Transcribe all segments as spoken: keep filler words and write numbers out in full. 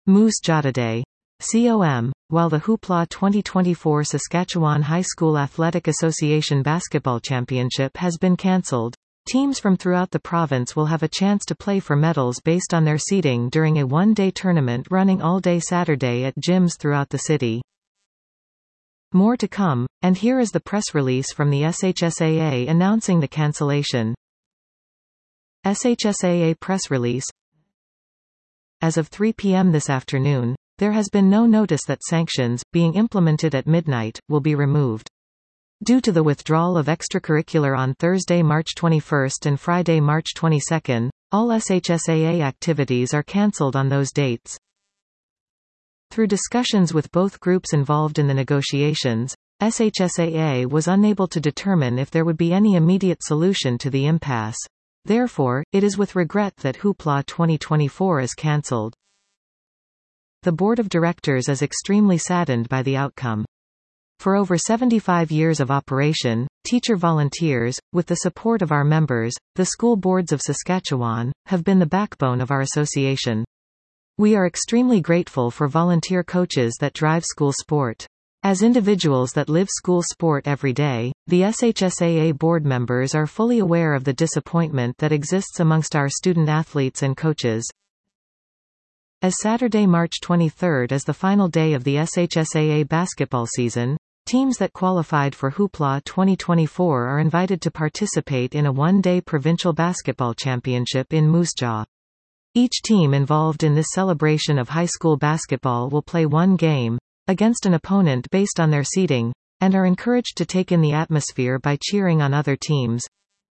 Moose Jaw Day. Com, while the Hoopla twenty twenty-four Saskatchewan High School Athletic Association Basketball Championship has been cancelled. Teams from throughout the province will have a chance to play for medals based on their seeding during a one-day tournament running all day Saturday at gyms throughout the city. More to come, and here is the press release from the S H S A A announcing the cancellation. S H S A A press release. As of three p m this afternoon, there has been no notice that sanctions, being implemented at midnight, will be removed. Due to the withdrawal of extracurricular on Thursday, March twenty-first and Friday, March twenty-second, all S H S A A activities are cancelled on those dates. Through discussions with both groups involved in the negotiations, S H S A A was unable to determine if there would be any immediate solution to the impasse. Therefore, it is with regret that Hoopla twenty twenty-four is cancelled. The Board of Directors is extremely saddened by the outcome. For over seventy-five years of operation, teacher volunteers, with the support of our members, the school boards of Saskatchewan, have been the backbone of our association. We are extremely grateful for volunteer coaches that drive school sport. As individuals that live school sport every day, the S H S A A board members are fully aware of the disappointment that exists amongst our student athletes and coaches. As Saturday, March twenty-third is the final day of the S H S A A basketball season, teams that qualified for Hoopla twenty twenty-four are invited to participate in a one-day provincial basketball championship in Moose Jaw. Each team involved in this celebration of high school basketball will play one game, against an opponent based on their seeding, and are encouraged to take in the atmosphere by cheering on other teams.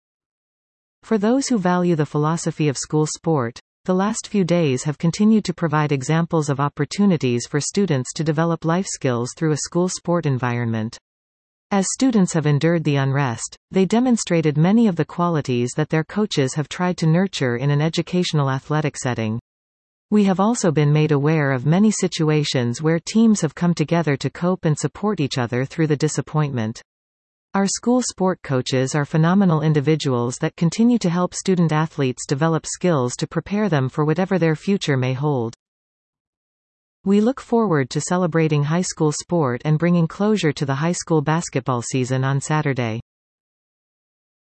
For those who value the philosophy of school sport, the last few days have continued to provide examples of opportunities for students to develop life skills through a school sport environment. As students have endured the unrest, they demonstrated many of the qualities that their coaches have tried to nurture in an educational athletic setting. We have also been made aware of many situations where teams have come together to cope and support each other through the disappointment. Our school sport coaches are phenomenal individuals that continue to help student athletes develop skills to prepare them for whatever their future may hold. We look forward to celebrating high school sport and bringing closure to the high school basketball season on Saturday.